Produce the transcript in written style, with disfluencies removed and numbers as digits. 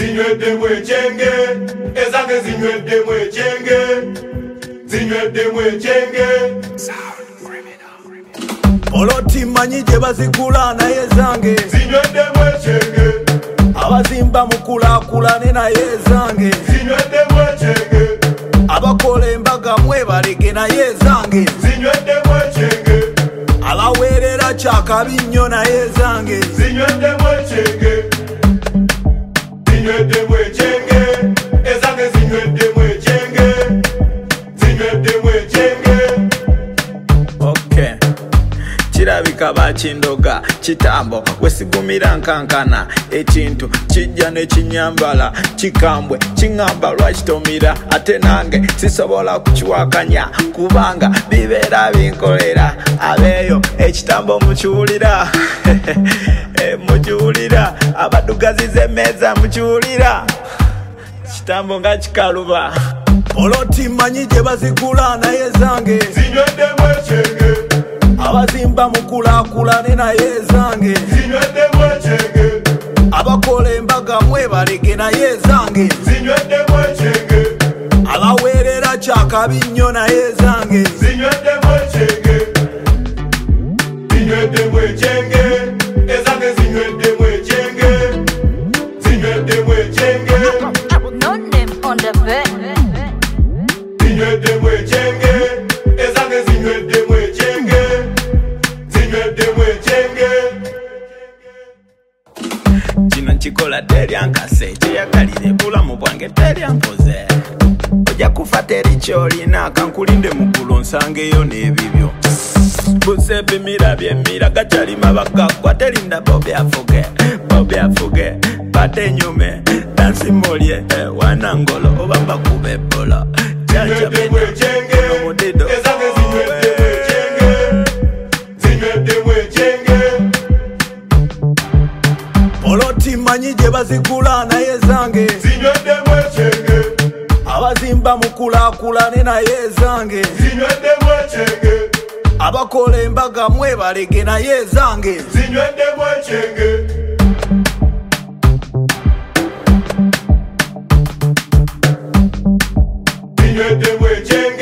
zinywedde mwechenge, ezange zinywedde mwechenge, zinywedde mwechenge. Oloti manyi gye bazigula naye zange zinywedde mwechenge, abazimba mukulakulane naye zange zinywedde mwechenge, abakola embaga mwebalege naye zange zinywedde mwechenge, abaweerera kyakabi nnyo naye zange zinywedde mwechenge, zinywedde mwechenge, ezange zinywedde mwechenge, zinywedde mwechenge. Okay. Kirabika bakindoga kitambo wesigumira nkankana ekintu kijja ne kinyambala kikambwe kiŋŋamba lwakitomira ate nange sisobola kukiwakanya kubanga bibeera binkolera abeeyo ekitambo mukiwulira mukiwulira abadugaziza emmeeza mukiwulira kitambo nga kikaluba oloti manyi gye bazigula naye zange zinywedde mwechenge, abazimba mukulakulane naye zange zinywedde mwechenge, abakola embaga mwebalege naye zange zinywedde mwechenge, abaweerera kyakabi nnyo naye zange zinywedde mwechenge, zinywedde mwechenge, ezange zinywedde mwechenge, zinywedde mwechenge, No name on the bed. zinywedde mwechenge, ezange zinywedde mwechenge, zinywedde mwechenge. kino nkikola teryankase kyeyagalire bulamu bwange teryampoze ojja kufa teri kyolina kankulinde muggulu nsangeyo n'ebibyo busepimira byemira gakyalima bagaggwa terinda bobyafuge bate nyume dansimolye wanangolo oba mbakuba ebola zinywedde mwechenge, omudido ezange zinywedde mwechenge, zinywedde mwechenge. oloti manyi gye bazigula naye zange zinywedde mwechenge, abazimba mukulakulane naye zange zinywedde mwechenge, abakola embaga mwebalege naye zange zinywedde mwechenge, zinywedde mwechenge.